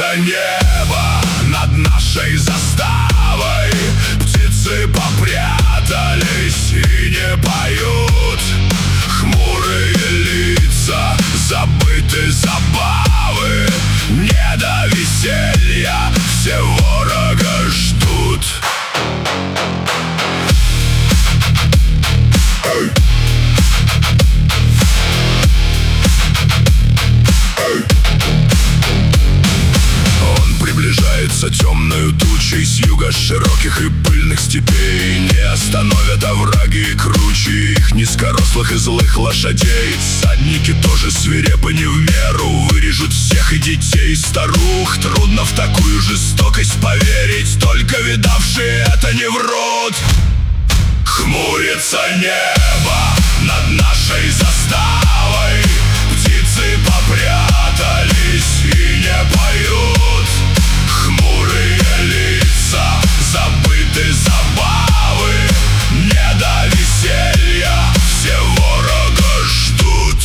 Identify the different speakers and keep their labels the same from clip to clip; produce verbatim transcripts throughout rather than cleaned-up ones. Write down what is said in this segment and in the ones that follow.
Speaker 1: Хмурится небо над нашей заставой, птицы попрятались и не поют. Хмурые лица, забыты забавы, не до веселья, все ворога ждут. Эй! Эй! Он приближается темною тучей с юга, с широких и пыльных степей. Не остановят овраги круче их низкорослых и злых лошадей. Всадники тоже свирепы не в меру, вырежут всех и детей, и старух. Трудно в такую жестокость поверить, только видавшие это не врут. Хмурится небо над нашей заставой, птицы попрятались и не поют. Хмурые лица, забыты забавы, не до веселья, все ворога ждут.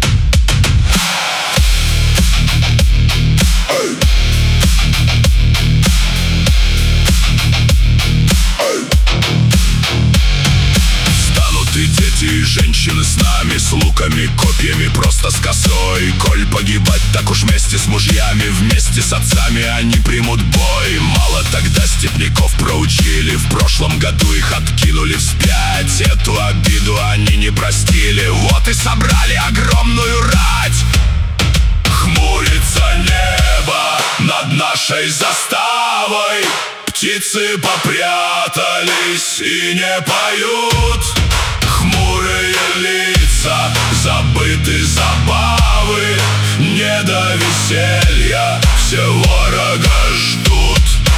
Speaker 1: Эй! Эй! Станут и дети, и женщины с нами, с луками, копьями, просто с косой. Коль погибать, так уж вместе с мужьями, вместе с отцами они примут бой. Мало тогда степняков проучили, в прошлом году их откинули вспять. Эту обиду они не простили, вот и собрали огромную рать. Хмурится небо над нашей заставой, птицы попрятались и не поют. Хмурые лица, забыты забавы, не до веселья, все ворога ждут.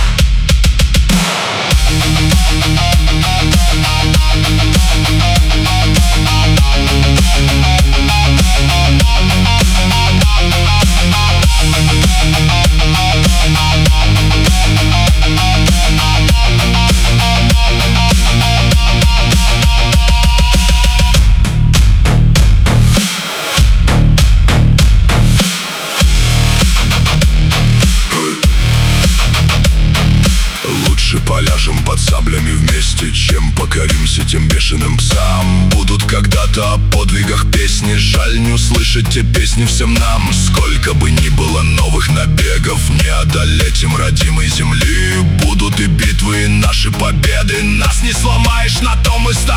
Speaker 1: Поляжем под саблями вместе, чем покоримся тем бешеным псам. Будут когда-то о подвигах песни, жаль не услышать те песни всем нам. Сколько бы ни было новых набегов, не одолеть им родимой земли. Будут и битвы, и наши победы, нас не сломаешь, на том мы стоим.